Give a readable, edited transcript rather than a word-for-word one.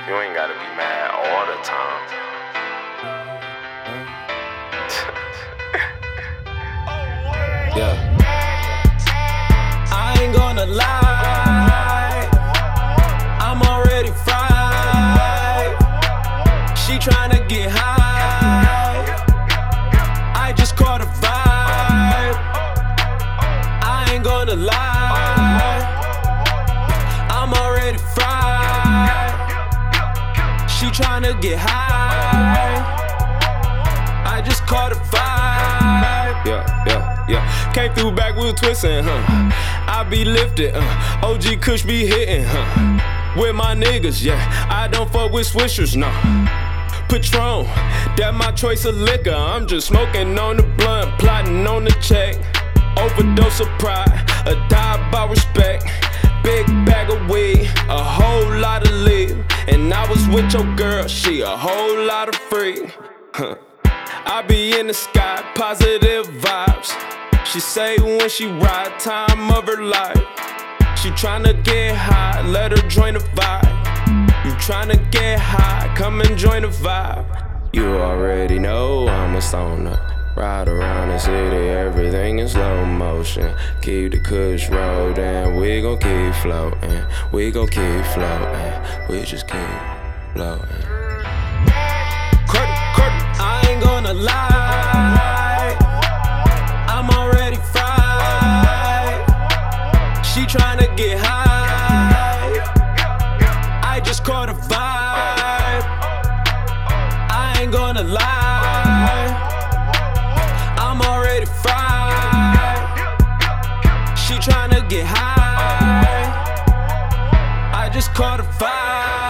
You ain't gotta be mad all the time. Yeah. I ain't gonna lie, I'm already fried. She tryna get high, I just caught a vibe. I ain't gonna lie, I'm already fried. She tryna get high, I just caught a vibe. Yeah. Came through backwood twisting, I be lifted, OG Kush be hitting, with my niggas, yeah. I don't fuck with swishers, no. Patron, that my choice of liquor. I'm just smoking on the blunt, plotting on the check. Overdose of pride, a die about respect. Big bag of weed, a whole lot of leave. And I was with your girl, she a whole lot of freak. I be in the sky, positive vibes. She say when she ride, time of her life. She tryna get high, let her join the vibe. You tryna get high, come and join the vibe. You already know I'm a stoner. Ride around the city, everything in slow motion. Keep the Kush rollin', we gon' keep floating. We gon' keep floating, we just keep floating. I ain't gonna lie, I'm already fried. She tryna get high, I just caught a vibe. I ain't gonna lie, I'm already fried. She tryna get high, I just caught a vibe.